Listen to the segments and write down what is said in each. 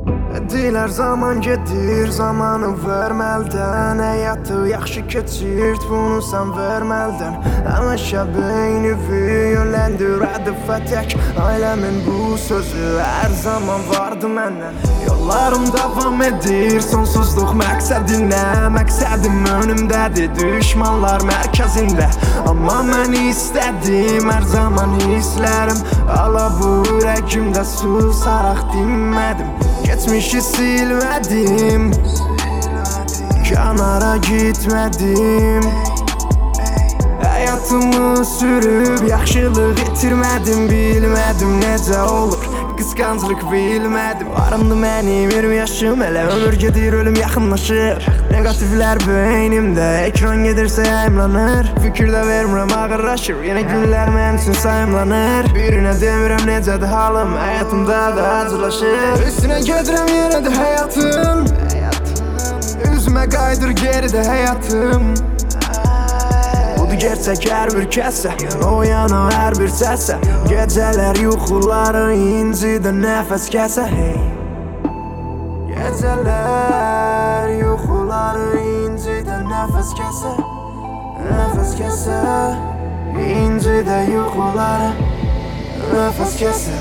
Deyirlər zaman gedir, zamanı verməldən. Həyatı yaxşı keçirt, bunu sən verməldən. Həmişə beynimi yönləndir hədəfə tək. Ailəmin bu sözü hər zaman vardı məndən. Yollarım davam edir, sonsuzluq məqsədinə. Məqsədim önümdədir, düşmanlar mərkəzində. Amma mən istədim, hər zaman hisslərim. Ala bu ürəkimdə susaraq dinmədim. Geçmişi silmədim, kənara gitmədim. Həyatımı sürüb yaxşılıq itirmədim. Bilmədim necə olur, qısqanclıq bilmədim. Varımdı mənim 20 yaşım, hələ ömür gedir, ölüm yaxınlaşır. Negativlər beynimdə, ekran gedirsə yayımlanır. Fikirdə vermirəm, ağırlaşır, yenə günlər mən üçün sayımlanır. Birinə demirəm necədir halım, həyatımda da acılaşır. Üstünə gedirəm yenə də həyatım, üzümə qaydır geridə həyatım. Budur gerçək hər bir kəsə, oyanı hər bir səsə. Gecələr yuxuları incidə nəfəs kəsə. Gecələr yuxuları incidə nəfəs kəsə. Nəfəs kəsə, incidə yuxuları nəfəs kəsə.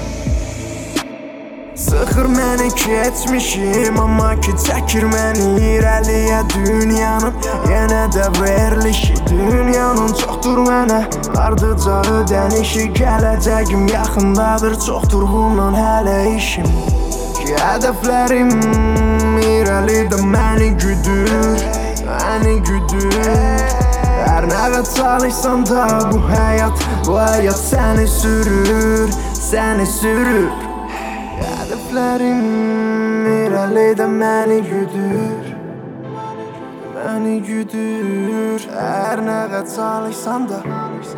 Sıxır məni keçmişim, amma ki çəkir məni irəliyə dünyanın. Yenə də verilişi dünyanın çoxdur mənə, ardıca ödənişi. Gələcəyim yaxındadır, çoxdur bundan hələ işim. Ki hədəflərim irəlidə məni güdür, məni güdür. Hər nəqə çalışsan da bu həyat səni sürür, səni sürür. Hədəflərim irəlidə məni güdür, məni güdür. Hər nəqə çalışsan da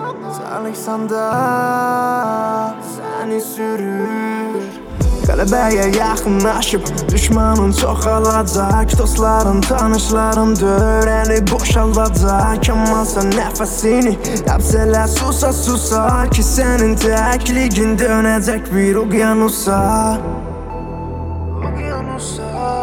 səni sürür. Qələbəyə yaxınlaşıb düşmanın çoxalacaq. Dostların, tanışların dörəni boşaldacaq. Amma sən nəfəsini həbsələ susa ki sənin təkliyin dönəcək bir uqyanusa.